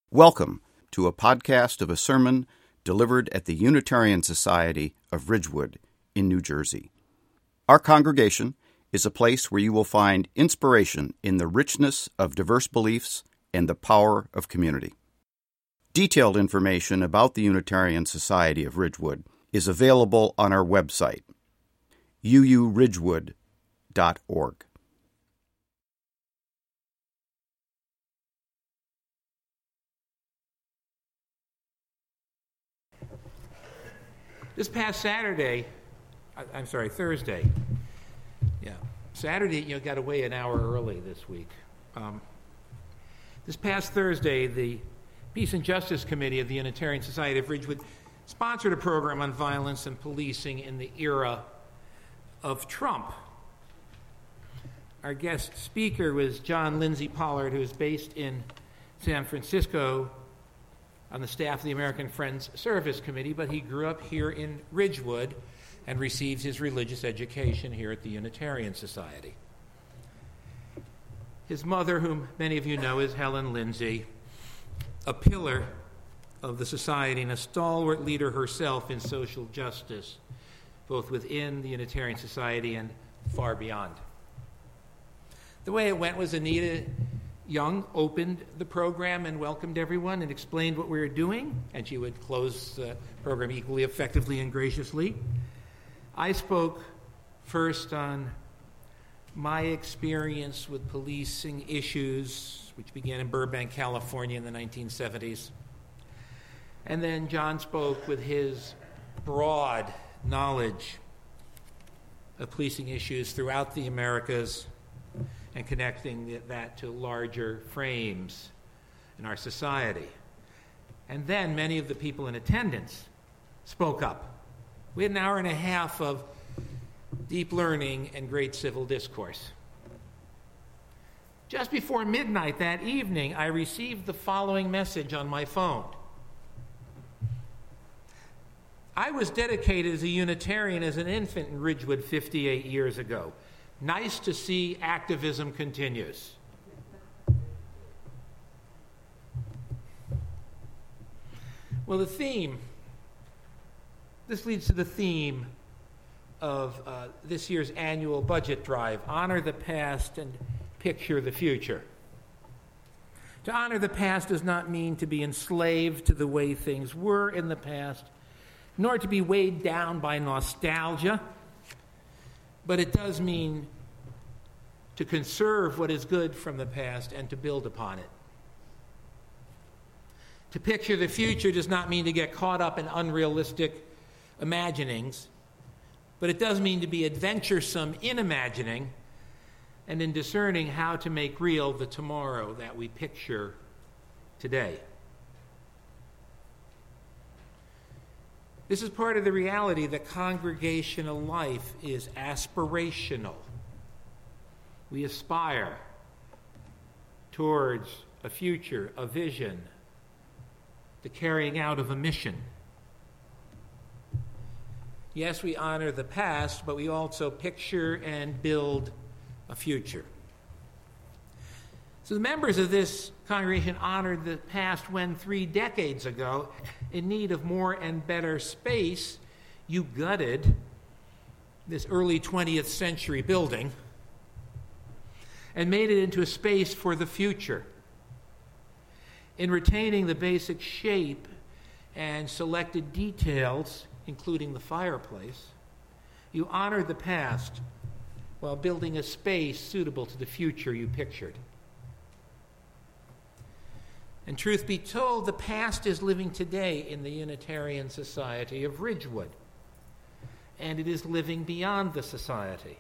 Welcome to a podcast of a sermon delivered at the Unitarian Society of Ridgewood in New Jersey. Our congregation is a place where you will find inspiration in the richness of diverse beliefs and the power of community. Detailed information about the Unitarian Society of Ridgewood is available on our website, uuridgewood.org. This past Thursday. Saturday, got away an hour early this week. This past Thursday, the Peace and Justice Committee of the Unitarian Society of Ridgewood sponsored a program on violence and policing in the era of Trump. Our guest speaker was John Lindsay Pollard, who is based in San Francisco on the staff of the American Friends Service Committee, but he grew up here in Ridgewood and receives his religious education here at the Unitarian Society. His mother, whom many of you know, is Helen Lindsay, a pillar of the society and a stalwart leader herself in social justice, both within the Unitarian Society and far beyond. The way it went was Anita Young opened the program and welcomed everyone and explained what we were doing, and she would close the program equally effectively and graciously. I spoke first on my experience with policing issues, which began in Burbank, California in the 1970s. And then John spoke with his broad knowledge of policing issues throughout the Americas and connecting that to larger frames in our society. And then many of the people in attendance spoke up. We had an hour and a half of deep learning and great civil discourse. Just before midnight that evening, I received the following message on my phone. I was dedicated as a Unitarian as an infant in Ridgewood 58 years ago. Nice to see activism continues. Well, this leads to the theme of this year's annual budget drive, Honor the Past and Picture the Future. To honor the past does not mean to be enslaved to the way things were in the past, nor to be weighed down by nostalgia, but it does mean to conserve what is good from the past and to build upon it. To picture the future does not mean to get caught up in unrealistic imaginings, but it does mean to be adventuresome in imagining and in discerning how to make real the tomorrow that we picture today. This is part of the reality that congregational life is aspirational. We aspire towards a future, a vision, the carrying out of a mission. Yes, we honor the past, but we also picture and build a future. So the members of this congregation honored the past when 3 decades ago, in need of more and better space, you gutted this early 20th century building and made it into a space for the future. In retaining the basic shape and selected details, including the fireplace, you honored the past while building a space suitable to the future you pictured. And truth be told, the past is living today in the Unitarian Society of Ridgewood, and it is living beyond the society.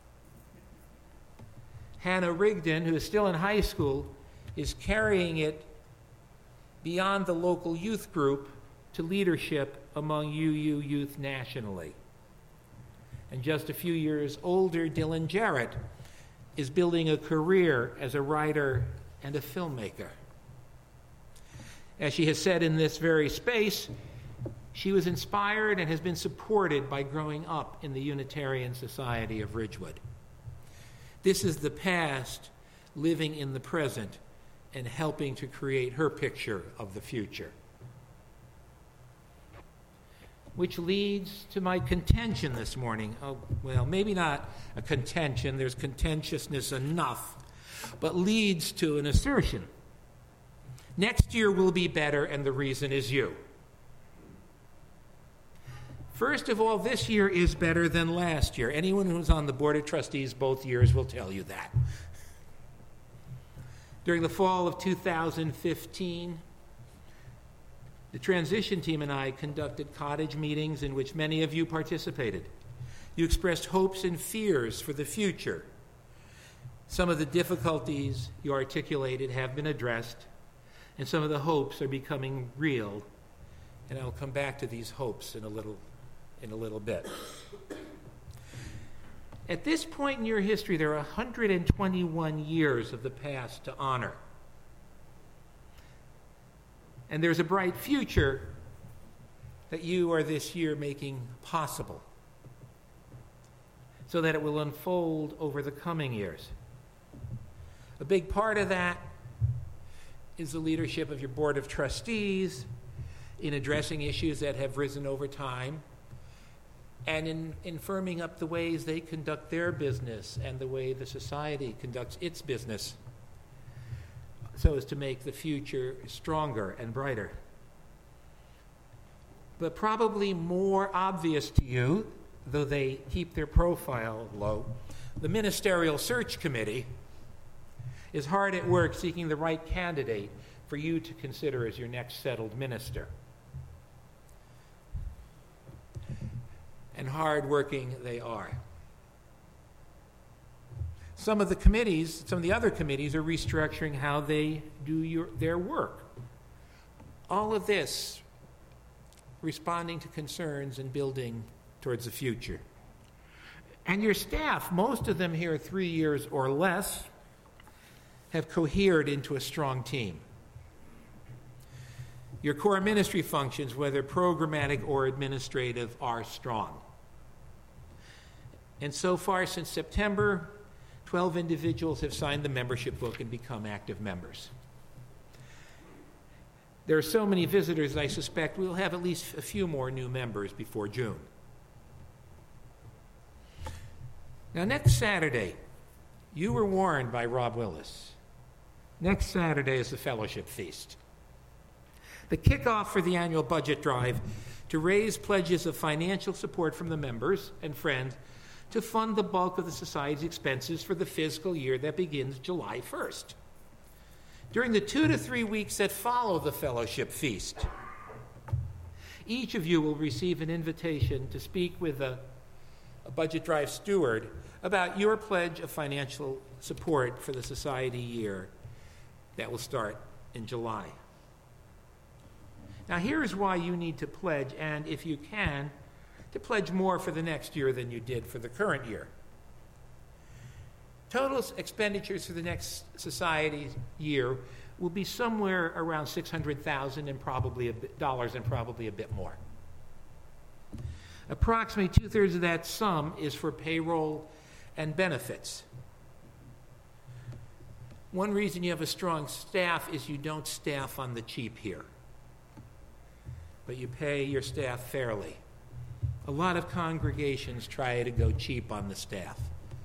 Hannah Rigdon, who is still in high school, is carrying it beyond the local youth group to leadership among UU youth nationally. And just a few years older, Dylan Jarrett is building a career as a writer and a filmmaker. As she has said in this very space, she was inspired and has been supported by growing up in the Unitarian Society of Ridgewood. This is the past living in the present and helping to create her picture of the future. Which leads to my contention this morning. Oh, well, maybe not a contention, there's contentiousness enough, but leads to an assertion. Next year will be better, and the reason is you. First of all, this year is better than last year. Anyone who's on the Board of Trustees both years will tell you that. During the fall of 2015, the transition team and I conducted cottage meetings in which many of you participated. You expressed hopes and fears for the future. Some of the difficulties you articulated have been addressed, and some of the hopes are becoming real. And I'll come back to these hopes in a little bit. At this point in your history, there are 121 years of the past to honor. And there's a bright future that you are this year making possible so that it will unfold over the coming years. A big part of that is the leadership of your Board of Trustees in addressing issues that have risen over time and in firming up the ways they conduct their business and the way the society conducts its business, so as to make the future stronger and brighter. But probably more obvious to you, though they keep their profile low, the Ministerial Search Committee is hard at work seeking the right candidate for you to consider as your next settled minister. And hard-working they are. Some of the other committees are restructuring how they do their work. All of this responding to concerns and building towards the future. And your staff, most of them here 3 years or less, have cohered into a strong team. Your core ministry functions, whether programmatic or administrative, are strong. And so far since September, 12 individuals have signed the membership book and become active members. There are so many visitors, I suspect we'll have at least a few more new members before June. Now, next Saturday, you were warned by Rob Willis. Next Saturday is the Fellowship Feast, the kickoff for the annual budget drive to raise pledges of financial support from the members and friends to fund the bulk of the Society's expenses for the fiscal year that begins July 1st. During the 2 to 3 weeks that follow the Fellowship Feast, each of you will receive an invitation to speak with a budget drive steward about your pledge of financial support for the Society year that will start in July. Now, here's why you need to pledge, and if you can, to pledge more for the next year than you did for the current year. Total expenditures for the next Society year will be somewhere around $600,000 and probably a bit more. Approximately 2/3 of that sum is for payroll and benefits. One reason you have a strong staff is you don't staff on the cheap here, but you pay your staff fairly. A lot of congregations try to go cheap on the staff.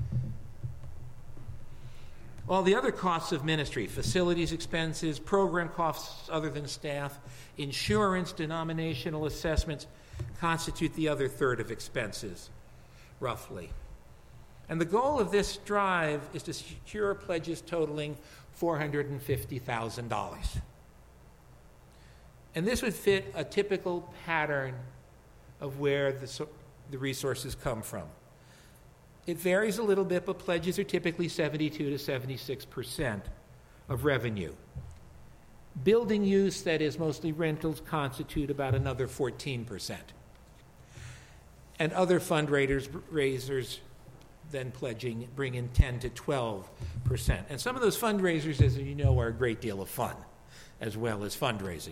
All the other costs of ministry, facilities expenses, program costs other than staff, insurance, denominational assessments, constitute the other third of expenses, roughly. And the goal of this drive is to secure pledges totaling $450,000. And this would fit a typical pattern of where the resources come from. It varies a little bit, but pledges are typically 72 to 76% of revenue. Building use, that is mostly rentals, constitute about another 14%. And other fundraisers then pledging bring in 10 to 12%. And some of those fundraisers, as you know, are a great deal of fun, as well as fundraising.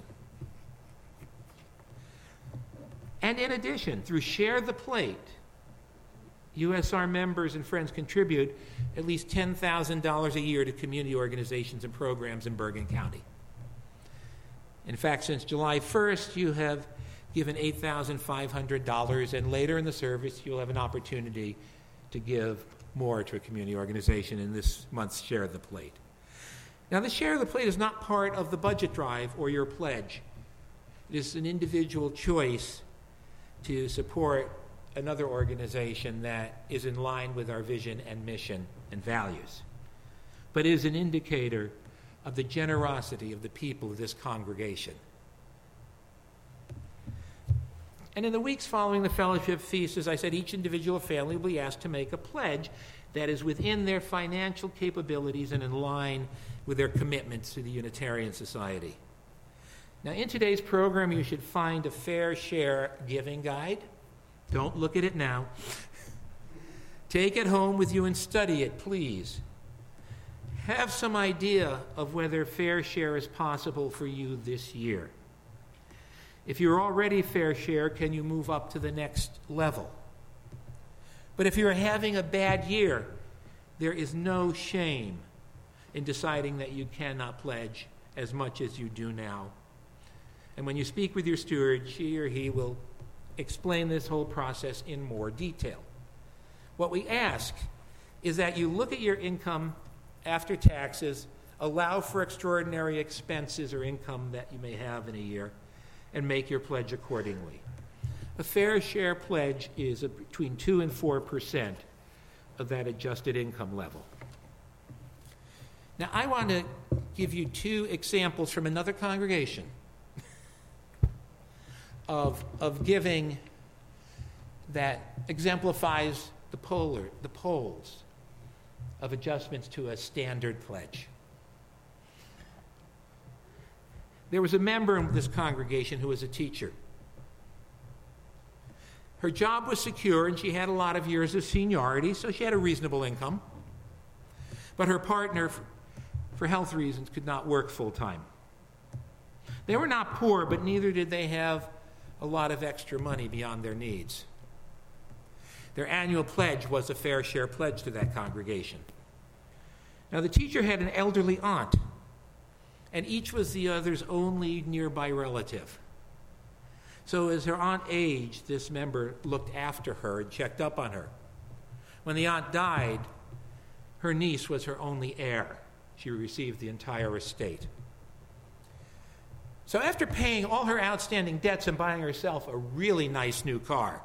And in addition, through Share the Plate, USR members and friends contribute at least $10,000 a year to community organizations and programs in Bergen County. In fact, since July 1st, you have given $8,500, and later in the service, you'll have an opportunity to give more to a community organization in this month's Share the Plate. Now, the Share the Plate is not part of the budget drive or your pledge. It is an individual choice to support another organization that is in line with our vision and mission and values, but is an indicator of the generosity of the people of this congregation. And in the weeks following the fellowship feast, as I said, each individual family will be asked to make a pledge that is within their financial capabilities and in line with their commitments to the Unitarian Society. Now, in today's program, you should find a fair share giving guide. Don't look at it now. Take it home with you and study it, please. Have some idea of whether fair share is possible for you this year. If you're already fair share, can you move up to the next level? But if you're having a bad year, there is no shame in deciding that you cannot pledge as much as you do now. And when you speak with your steward, she or he will explain this whole process in more detail. What we ask is that you look at your income after taxes, allow for extraordinary expenses or income that you may have in a year, and make your pledge accordingly. A fair share pledge is between 2 and 4% of that adjusted income level. Now, I want to give you 2 examples from another congregation of giving that exemplifies the poles of adjustments to a standard pledge. There was a member in this congregation who was a teacher. Her job was secure, and she had a lot of years of seniority, so she had a reasonable income. But her partner, for health reasons, could not work full-time. They were not poor, but neither did they have a lot of extra money beyond their needs. Their annual pledge was a fair share pledge to that congregation. Now, the teacher had an elderly aunt, and each was the other's only nearby relative. So as her aunt aged, this member looked after her and checked up on her. When the aunt died, her niece was her only heir. She received the entire estate. So after paying all her outstanding debts and buying herself a really nice new car,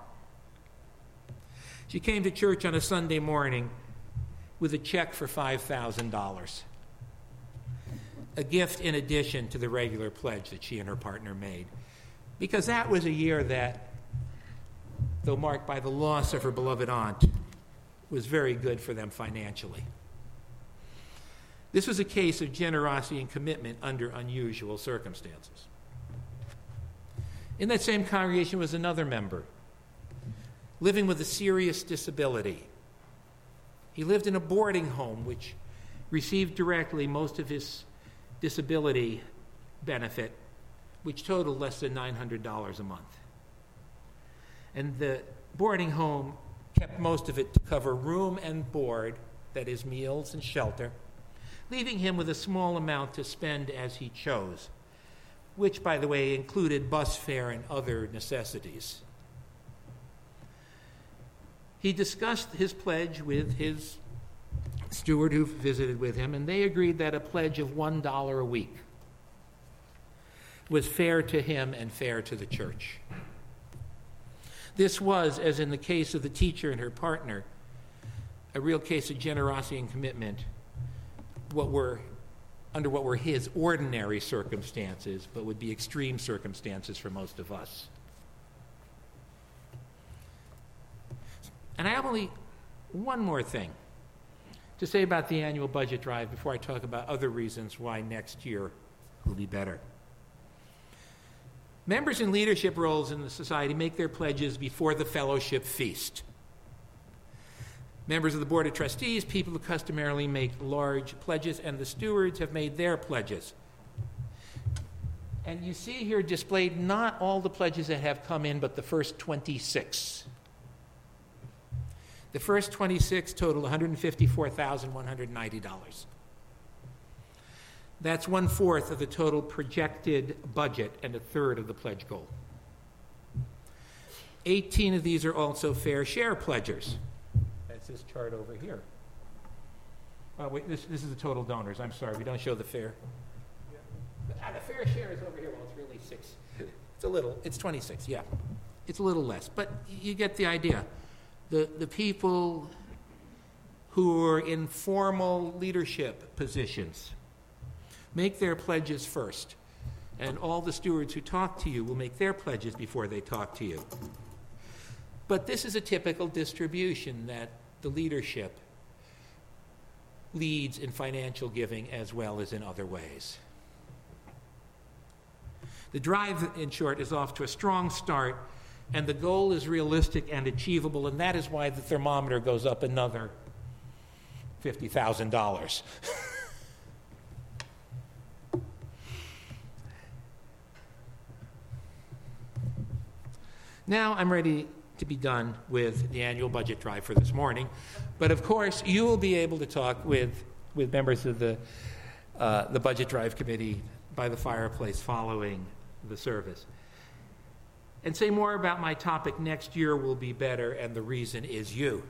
she came to church on a Sunday morning with a check for $5,000. A gift in addition to the regular pledge that she and her partner made. Because that was a year that, though marked by the loss of her beloved aunt, was very good for them financially. This was a case of generosity and commitment under unusual circumstances. In that same congregation was another member, living with a serious disability. He lived in a boarding home which received directly most of his disability benefit, which totaled less than $900 a month. And the boarding home kept most of it to cover room and board, that is, meals and shelter, leaving him with a small amount to spend as he chose, which, by the way, included bus fare and other necessities. He discussed his pledge with his steward who visited with him, and they agreed that a pledge of $1 a week was fair to him and fair to the church. This was, as in the case of the teacher and her partner, a real case of generosity and commitment, under what were his ordinary circumstances, but would be extreme circumstances for most of us. And I have only one more thing to say about the annual budget drive before I talk about other reasons why next year will be better. Members in leadership roles in the society make their pledges before the fellowship feast. Members of the Board of Trustees, people who customarily make large pledges, and the stewards have made their pledges. And you see here displayed not all the pledges that have come in, but the first 26. The first 26 totaled $154,190. That's 1/4 of the total projected budget and 1/3 of the pledge goal. 18 of these are also fair share pledgers. That's this chart over here. Oh, wait, this is the total donors. I'm sorry, we don't show the fair. The fair share is over here. Well, it's really 6. It's 26, yeah. It's a little less, but you get the idea. The people who are in formal leadership positions make their pledges first, and all the stewards who talk to you will make their pledges before they talk to you. But this is a typical distribution that the leadership leads in financial giving as well as in other ways. The drive, in short, is off to a strong start, and the goal is realistic and achievable, and that is why the thermometer goes up another $50,000. Now I'm ready to be done with the annual budget drive for this morning. But of course, you will be able to talk with members of the budget drive committee by the fireplace following the service. And say more about my topic, next year will be better, and the reason is you.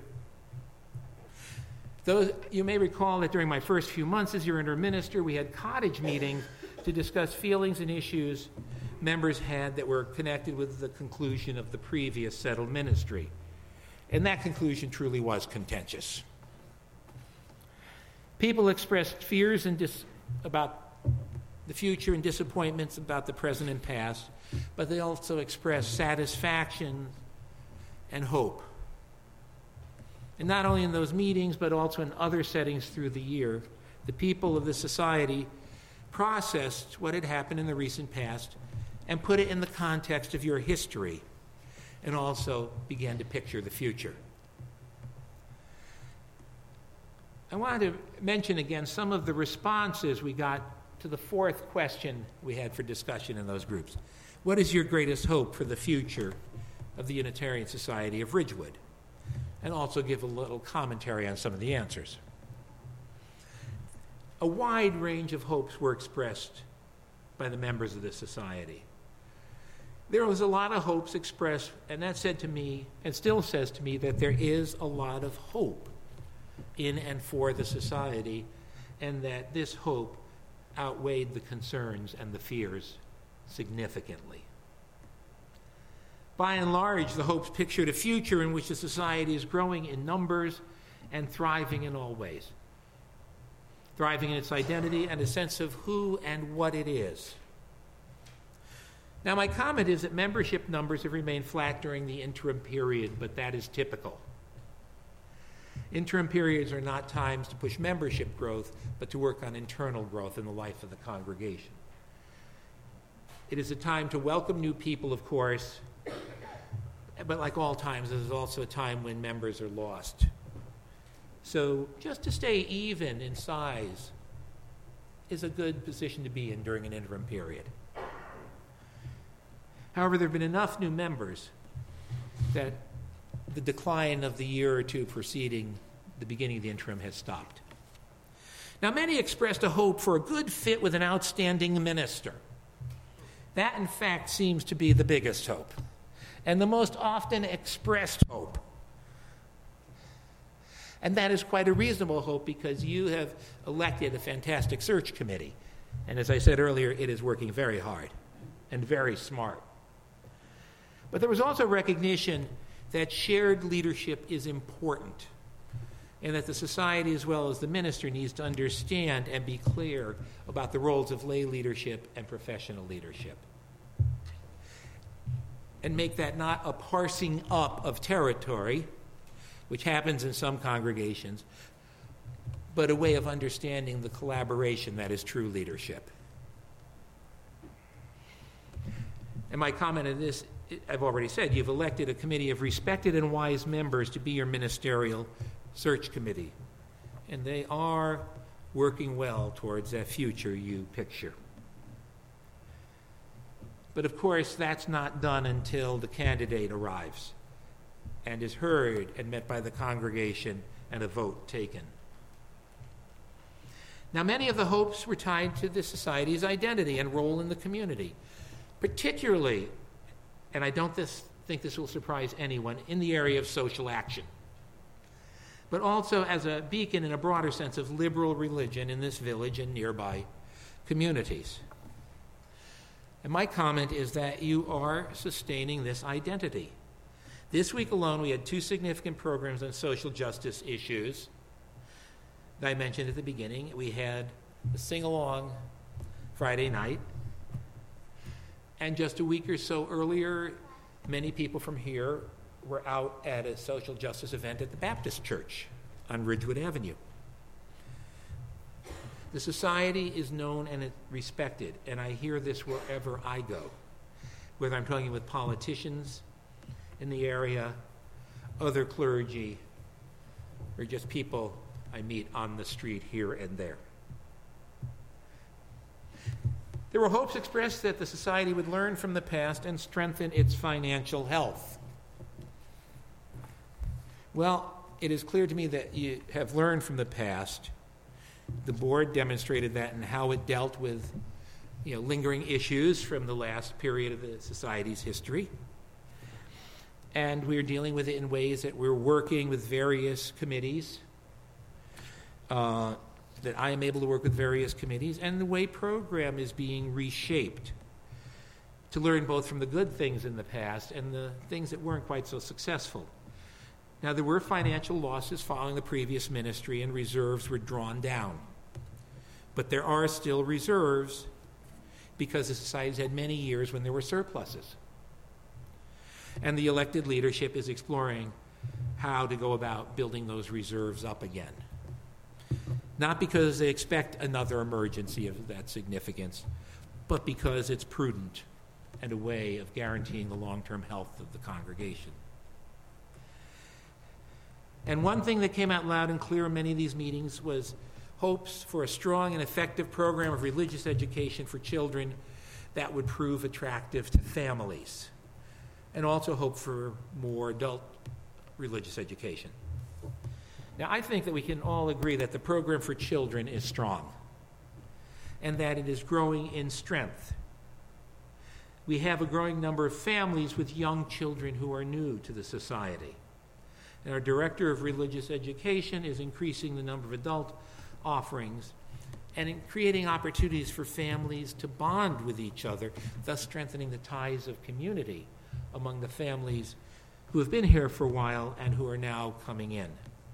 Though you may recall that during my first few months as your interim minister, we had cottage meetings to discuss feelings and issues members had that were connected with the conclusion of the previous settled ministry. And that conclusion truly was contentious. People expressed fears about the future and disappointments about the present and past, but they also expressed satisfaction and hope. And not only in those meetings, but also in other settings through the year, the people of the society processed what had happened in the recent past and put it in the context of your history, and also began to picture the future. I wanted to mention again some of the responses we got to the fourth question we had for discussion in those groups. What is your greatest hope for the future of the Unitarian Society of Ridgewood? And also give a little commentary on some of the answers. A wide range of hopes were expressed by the members of the society. There was a lot of hopes expressed, and that said to me, and still says to me, that there is a lot of hope in and for the society, and that this hope outweighed the concerns and the fears significantly. By and large, the hopes pictured a future in which the society is growing in numbers and thriving in all ways. Thriving in its identity and a sense of who and what it is. Now, my comment is that membership numbers have remained flat during the interim period, but that is typical. Interim periods are not times to push membership growth, but to work on internal growth in the life of the congregation. It is a time to welcome new people, of course, but like all times, it is also a time when members are lost. So just to stay even in size is a good position to be in during an interim period. However, there have been enough new members that the decline of the year or two preceding the beginning of the interim has stopped. Now, many expressed a hope for a good fit with an outstanding minister. That, in fact, seems to be the biggest hope, and the most often expressed hope. And that is quite a reasonable hope, because you have elected a fantastic search committee. And as I said earlier, it is working very hard and very smart. But there was also recognition that shared leadership is important, and that the society as well as the minister needs to understand and be clear about the roles of lay leadership and professional leadership. And make that not a parsing up of territory, which happens in some congregations, but a way of understanding the collaboration that is true leadership. And my comment on this, I've already said, you've elected a committee of respected and wise members to be your ministerial search committee. And they are working well towards that future you picture. But of course, that's not done until the candidate arrives. and is heard and met by the congregation and a vote taken. Now, many of the hopes were tied to the society's identity and role in the community, particularly, and I don't think this will surprise anyone, in the area of social action, but also as a beacon in a broader sense of liberal religion in this village and nearby communities. And my comment is that you are sustaining this identity. This week alone, we had 2 significant programs on social justice issues that I mentioned at the beginning. We had a sing-along Friday night, and just a week or so earlier, many people from here were out at a social justice event at the Baptist Church on Ridgewood Avenue. The society is known and respected, and I hear this wherever I go, whether I'm talking with politicians in the area, other clergy, or just people I meet on the street here and there. There were hopes expressed that the society would learn from the past and strengthen its financial health. Well, it is clear to me that you have learned from the past. The board demonstrated that in how it dealt with lingering issues from the last period of the society's history. And we're dealing with it in ways that we're working with various committees, that I am able to work with various committees, and the way program is being reshaped to learn both from the good things in the past and the things that weren't quite so successful. Now, there were financial losses following the previous ministry, and reserves were drawn down. But there are still reserves because the society's had many years when there were surpluses. And the elected leadership is exploring how to go about building those reserves up again. Not because they expect another emergency of that significance, but because it's prudent and a way of guaranteeing the long-term health of the congregation. And one thing that came out loud and clear in many of these meetings was hopes for a strong and effective program of religious education for children that would prove attractive to families, and also hope for more adult religious education. Now, I think that we can all agree that the program for children is strong and that it is growing in strength. We have a growing number of families with young children who are new to the society. And our Director of Religious Education is increasing the number of adult offerings and in creating opportunities for families to bond with each other, thus strengthening the ties of community among the families who have been here for a while and who are now coming in.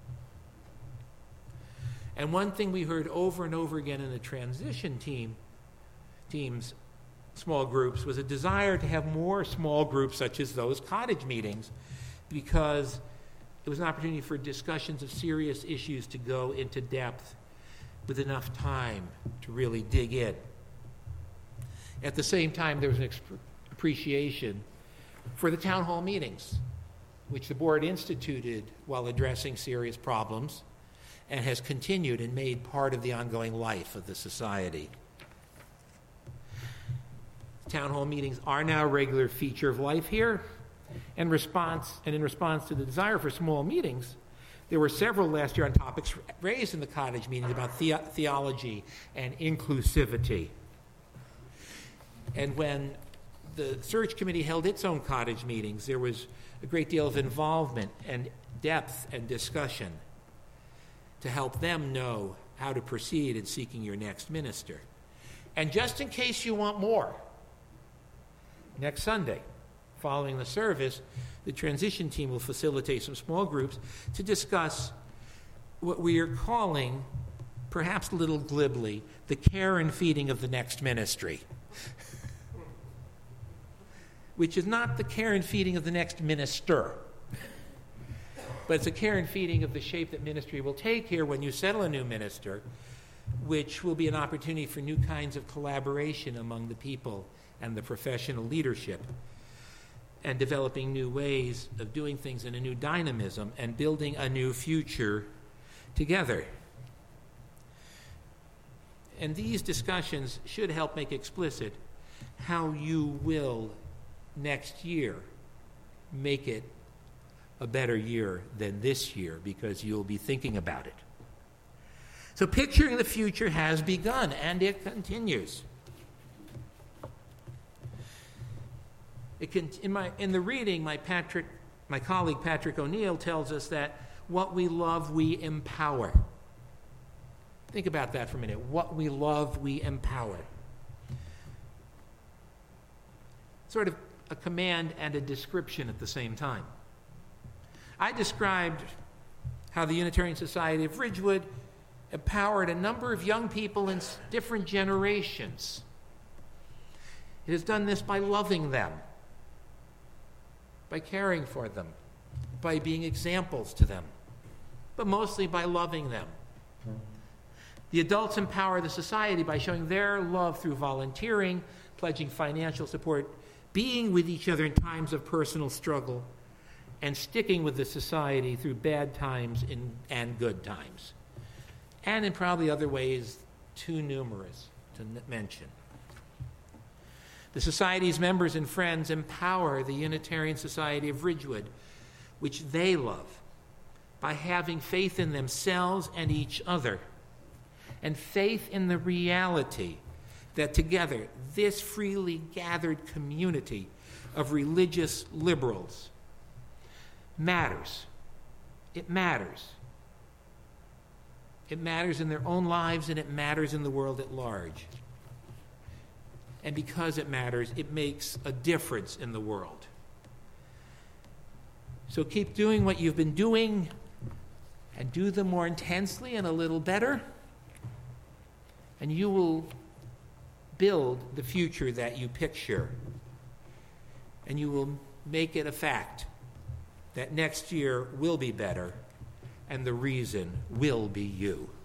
And one thing we heard over and over again in the transition teams, small groups, was a desire to have more small groups such as those cottage meetings, because it was an opportunity for discussions of serious issues to go into depth with enough time to really dig in. At the same time, there was an appreciation for the town hall meetings, which the board instituted while addressing serious problems and has continued and made part of the ongoing life of the society. Town hall meetings are now a regular feature of life here. In response to the desire for small meetings, there were several last year on topics raised in the cottage meetings about theology and inclusivity. And when the search committee held its own cottage meetings, there was a great deal of involvement and depth and discussion to help them know how to proceed in seeking your next minister. And just in case you want more, next Sunday, following the service, the transition team will facilitate some small groups to discuss what we are calling, perhaps a little glibly, the care and feeding of the next ministry. Which is not the care and feeding of the next minister, but it's a care and feeding of the shape that ministry will take here when you settle a new minister, which will be an opportunity for new kinds of collaboration among the people and the professional leadership, and developing new ways of doing things in a new dynamism and building a new future together. And these discussions should help make explicit how you will next year make it a better year than this year because you'll be thinking about it. So picturing the future has begun, and it continues. In the reading, my colleague Patrick O'Neill tells us that what we love, we empower. Think about that for a minute. What we love, we empower. Sort of a command and a description at the same time. I described how the Unitarian Society of Ridgewood empowered a number of young people in different generations. It has done this by loving them, by caring for them, by being examples to them, but mostly by loving them. The adults empower the society by showing their love through volunteering, pledging financial support, being with each other in times of personal struggle, and sticking with the society through bad times and good times. And in probably other ways too numerous to mention. The Society's members and friends empower the Unitarian Society of Ridgewood, which they love, by having faith in themselves and each other, and faith in the reality that together, this freely gathered community of religious liberals matters. It matters. It matters in their own lives, and it matters in the world at large. And because it matters, it makes a difference in the world. So keep doing what you've been doing, and do them more intensely and a little better, and you will build the future that you picture. And you will make it a fact that next year will be better, and the reason will be you.